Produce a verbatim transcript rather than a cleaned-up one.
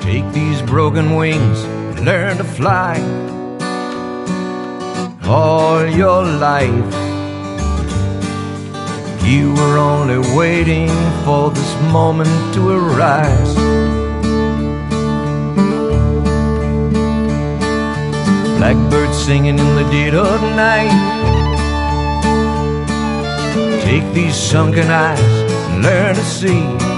Take these broken wings and learn to fly. All your life you were only waiting for this moment to arise. Blackbird singing in the dead of night. Take these sunken eyes and learn to see